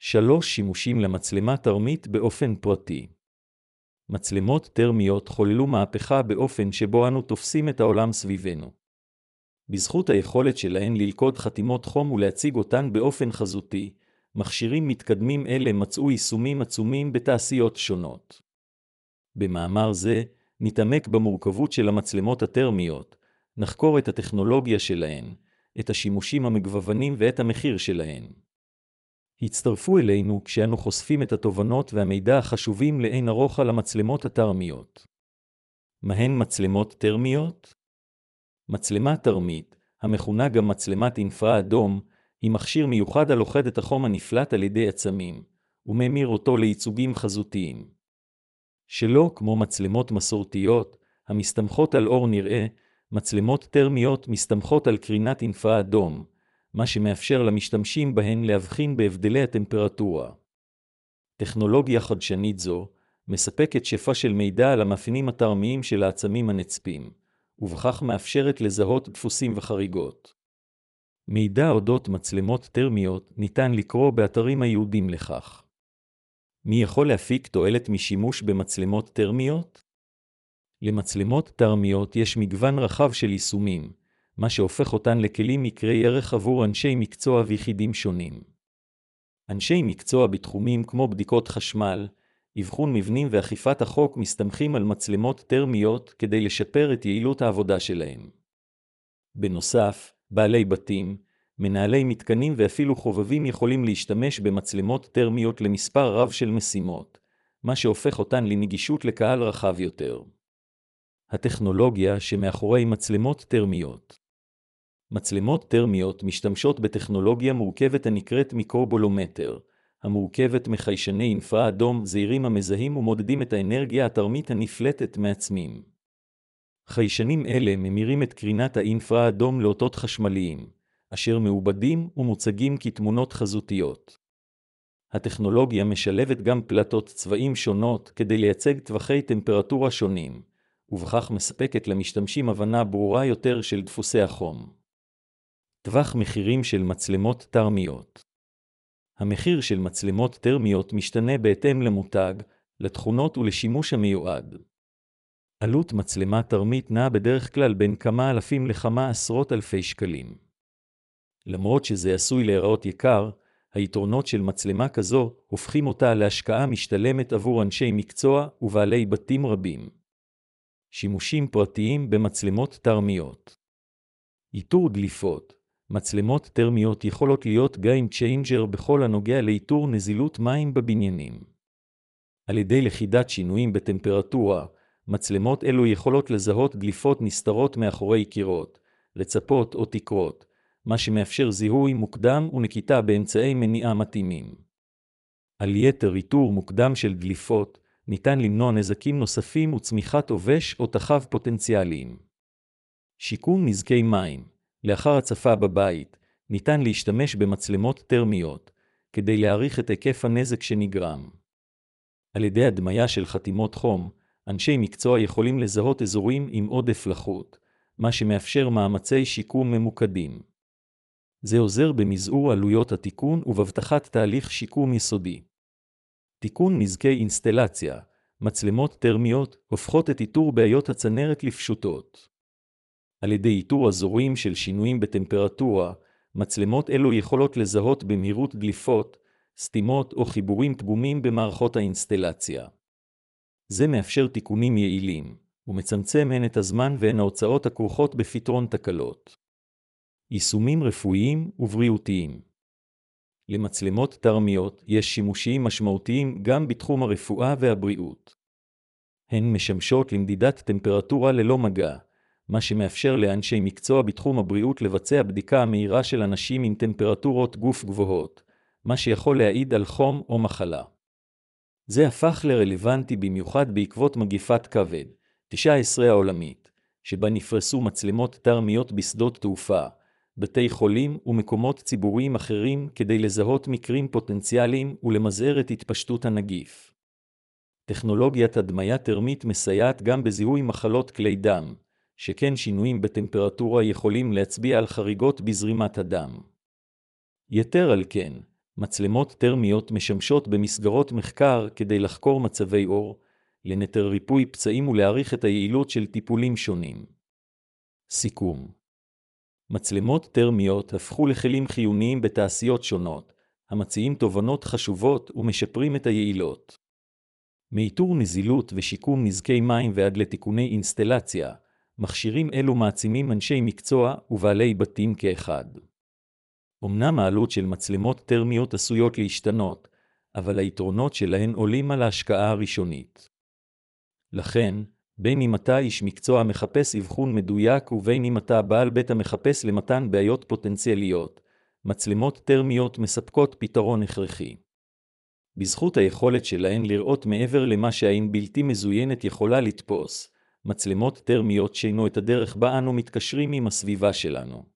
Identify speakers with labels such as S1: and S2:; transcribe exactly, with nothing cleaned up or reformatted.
S1: שלוש שימושים למצלמה תרמית באופן פרטי. מצלמות תרמיות חוללו מהפכה באופן שבו אנו תופסים את העולם סביבנו. בזכות היכולת שלהן ללכוד חתימות חום ולהציג אותן באופן חזותי, מכשירים מתקדמים אלה מצאו יישומים עצומים בתעשיות שונות. במאמר זה, נתעמק במורכבות של המצלמות התרמיות, נחקור את הטכנולוגיה שלהן, את השימושים המגוונים ואת המחיר שלהן. הצטרפו אלינו כשאנו חושפים את התובנות והמידע החשובים לאין ארוך על המצלמות התרמיות. מהן מצלמות תרמיות? מצלמה תרמית, המכונה גם מצלמת אינפרה אדום, היא מכשיר מיוחד הלוכד את החום הנפלט על ידי עצמים, וממיר אותו לייצוגים חזותיים. שלא כמו מצלמות מסורתיות, המסתמכות על אור נראה, מצלמות תרמיות מסתמכות על קרינת אינפרה אדום, מה שמאפשר למשתמשים בהן להבחין בהבדלי הטמפרטורה. טכנולוגיה חדשנית זו מספקת שפע של מידע על המאפיינים התרמיים של העצמים הנצפים, ובכך מאפשרת לזהות דפוסים וחריגות. מידע אודות מצלמות תרמיות ניתן לקרוא באתרים הייעודים לכך. מי יכול להפיק תועלת משימוש במצלמות תרמיות? למצלמות תרמיות יש מגוון רחב של יישומים, מה שהופך אותן לכלים מקרי ערך עבור אנשי מקצוע ויחידים שונים. אנשי מקצוע בתחומים כמו בדיקות חשמל, אבחון מבנים ואכיפת החוק מסתמכים על מצלמות תרמיות כדי לשפר את יעילות העבודה שלהם. בנוסף, בעלי בתים, מנהלי מתקנים ואפילו חובבים יכולים להשתמש במצלמות תרמיות למספר רב של משימות, מה שהופך אותן לנגישות לקהל רחב יותר. הטכנולוגיה שמאחורי מצלמות תרמיות. מצלמות תרמיות משתמשות בטכנולוגיה מורכבת הנקראת מיקרובולומטר, המורכבת מחיישני אינפרה אדום זעירים המזהים ומודדים את האנרגיה התרמית הנפלטת מעצמים. חיישנים אלה ממירים את קרינת האינפרה אדום לאותות חשמליים, אשר מעובדים ומוצגים כתמונות חזותיות. הטכנולוגיה משלבת גם פלטות צבעים שונות כדי לייצג טווחי טמפרטורה שונים, ובכך מספקת למשתמשים הבנה ברורה יותר של דפוסי החום. טווח מחירים של מצלמות תרמיות. המחיר של מצלמות תרמיות משתנה בהתאם למותג, לתכונות ולשימוש המיועד. עלות מצלמה תרמית נעה בדרך כלל בין כמה אלפים לכמה עשרות אלפי שקלים. למרות שזה עשוי להיראות יקר, היתרונות של מצלמה כזו הופכים אותה להשקעה משתלמת עבור אנשי מקצוע ובעלי בתים רבים. שימושים פרטיים במצלמות תרמיות. איתור דליפות. מצלמות תרמיות יכולות להיות Game Changer בכל הנוגע לאיתור נזילות מים בבניינים. על ידי לכידת שינויים בטמפרטורה, מצלמות אלו יכולות לזהות דליפות נסתרות מאחורי קירות, רצפות או תקרות, מה שמאפשר זיהוי מוקדם ונקיטה באמצעי מניעה מתאימים. על יתר איתור מוקדם של דליפות, ניתן למנוע נזקים נוספים וצמיחת עובש או תחב פוטנציאליים. שיקום נזקי מים. לאחר הצפה בבית, ניתן להשתמש במצלמות תרמיות, כדי להעריך את היקף הנזק שנגרם. על ידי הדמיה של חתימות חום, אנשי מקצוע יכולים לזהות אזורים עם עודף לחות, מה שמאפשר מאמצי שיקום ממוקדים. זה עוזר במזעור עלויות התיקון ובהבטחת תהליך שיקום יסודי. תיקון נזקי אינסטלציה. מצלמות תרמיות הופכות את איתור בעיות הצנרת לפשוטות. על ידי איתור אזורים של שינויים בטמפרטורה, מצלמות אלו יכולות לזהות במהירות דליפות, סתימות או חיבורים פגומים במערכות האינסטלציה. זה מאפשר תיקונים יעילים, ומצמצם הן את הזמן והן ההוצאות הכרוכות בפתרון תקלות. יישומים רפואיים ובריאותיים. למצלמות תרמיות יש שימושים משמעותיים גם בתחום הרפואה והבריאות. הן משמשות למדידת טמפרטורה ללא מגע, מה שמאפשר לאנשי מקצוע בתחום הבריאות לבצע בדיקה מהירה של אנשים עם טמפרטורות גוף גבוהות, מה שיכול להעיד על חום או מחלה. זה הפך לרלוונטי במיוחד בעקבות מגיפת כבד, תשע עשרה העולמית, שבה נפרסו מצלמות תרמיות בשדות תעופה, בתי חולים ומקומות ציבוריים אחרים כדי לזהות מקרים פוטנציאליים ולמזער את התפשטות הנגיף. טכנולוגיית הדמיה תרמית מסייעת גם בזיהוי מחלות כלי דם, שכן שינויים בטמפרטורה יכולים להצביע על חריגות בזרימת הדם. יתר על כן, מצלמות תרמיות משמשות במסגרות מחקר כדי לחקור מצבי אור, לנטר ריפוי פצעים ולהעריך את היעילות של טיפולים שונים. סיכום. מצלמות תרמיות הפכו לכלים חיוניים בתעשיות שונות, המציעים תובנות חשובות ומשפרים את היעילות. מאיתור נזילות ושיקום נזקי מים ועד לתיקוני אינסטלציה, מכשירים אלו מעצימים אנשי מקצוע ובעלי בתים כאחד. אמנם העלות של מצלמות תרמיות עשויות להשתנות, אבל היתרונות שלהן עולים על ההשקעה הראשונית. לכן, בין אם אתה איש מקצוע מחפש אבחון מדויק ובין אם אתה בעל בית המחפש למתן בעיות פוטנציאליות, מצלמות תרמיות מספקות פתרון הכרחי. בזכות היכולת שלהן לראות מעבר למה שהעין בלתי מזוינת יכולה לתפוס, מצלמות תרמיות שינו את הדרך בה אנו מתקשרים עם הסביבה שלנו.